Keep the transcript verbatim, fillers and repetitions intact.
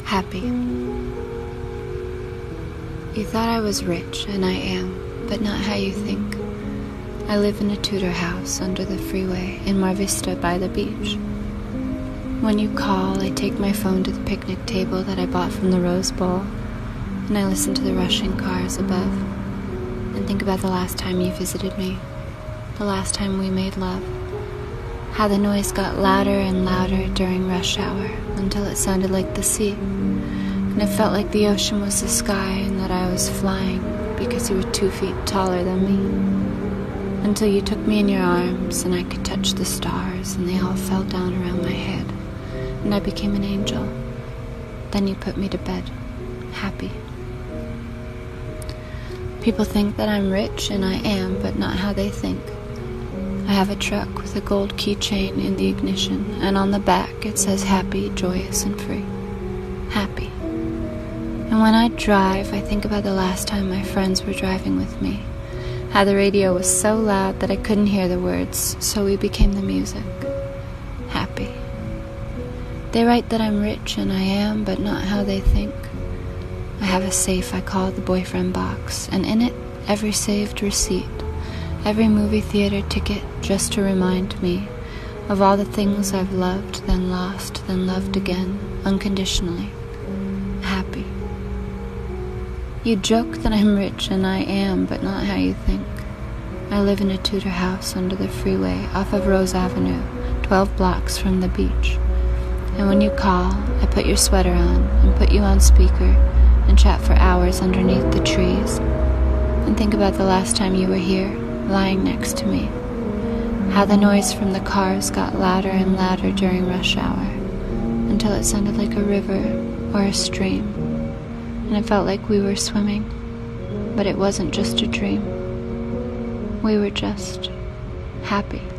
Happy. You thought I was rich, and I am, but not how you think. I live in a Tudor house under the freeway in Mar Vista by the beach. When you call, I take my phone to the picnic table that I bought from the Rose Bowl, and I listen to the rushing cars above, and think about the last time you visited me, the last time we made love, how the noise got louder and louder during rush hour until it sounded like the sea, and it felt like the ocean was the sky and that I was flying because you were two feet taller than me, until you took me in your arms and I could touch the stars and they all fell down around my head and I became an angel. Then you put me to bed, happy. People think that I'm rich, and I am, but not how they think. I have a truck with a gold keychain in the ignition, and on the back it says happy, joyous, and free. Happy. And when I drive, I think about the last time my friends were driving with me, how the radio was so loud that I couldn't hear the words, so we became the music. Happy. They write that I'm rich, and I am, but not how they think. I have a safe I call the boyfriend box, and in it, every saved receipt, every movie theater ticket just to remind me of all the things I've loved, then lost, then loved again, unconditionally. Happy. You joke that I'm rich, and I am, but not how you think. I live in a Tudor house under the freeway off of Rose Avenue, twelve blocks from the beach. And when you call, I put your sweater on and put you on speaker and chat for hours underneath the trees and think about the last time you were here, lying next to me, how the noise from the cars got louder and louder during rush hour until it sounded like a river or a stream, and it felt like we were swimming, but it wasn't just a dream. We were just happy.